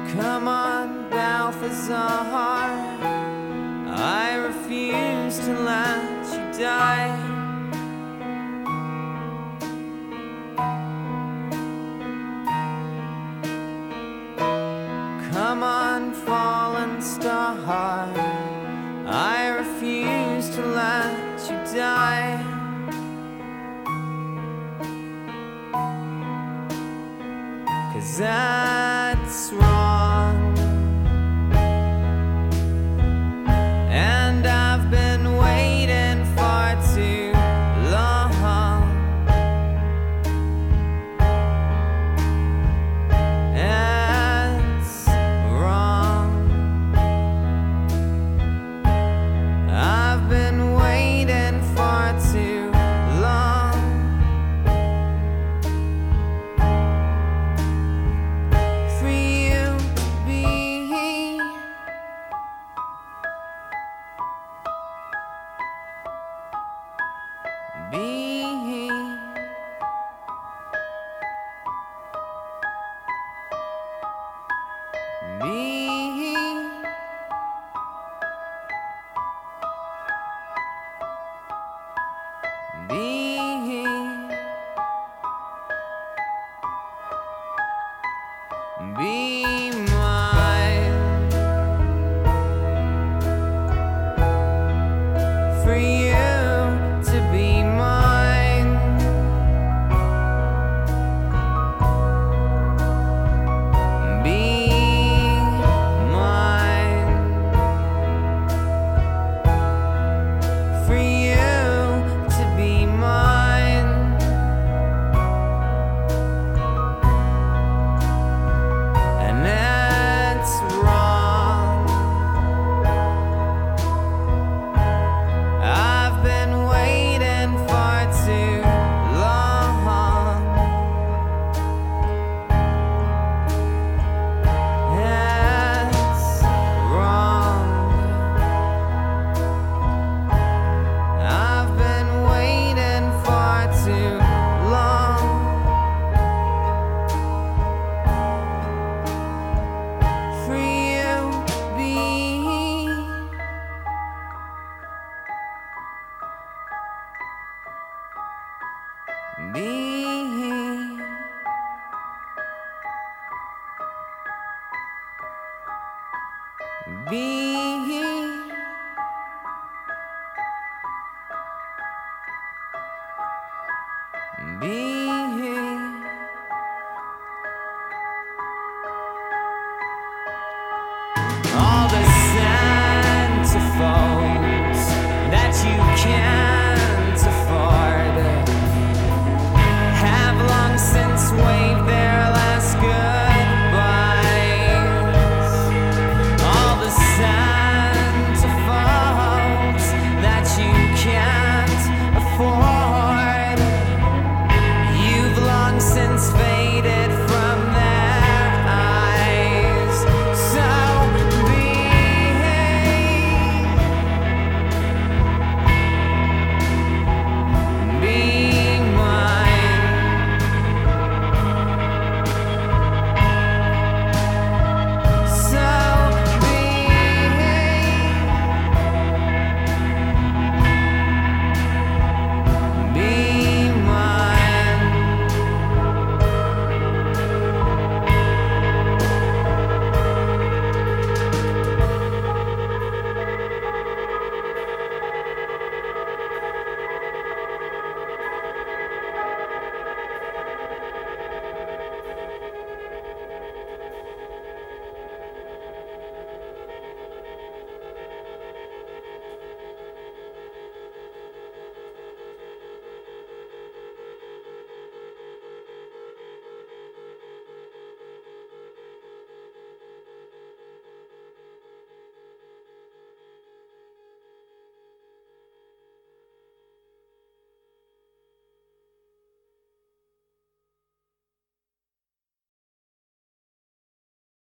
Come on, Balthazar, I refuse to let you die. Come on, fallen star, I refuse to let you die. 'Cause that's wrong, and I've been waiting far too long. It's wrong. I've been waiting far too long. For you to be be mine. For you to be mine. Be mine. For you to be mine. And that's wrong. I've been waiting far too long. That's wrong. I've been waiting far too long. For you to be all the centerfolds that you can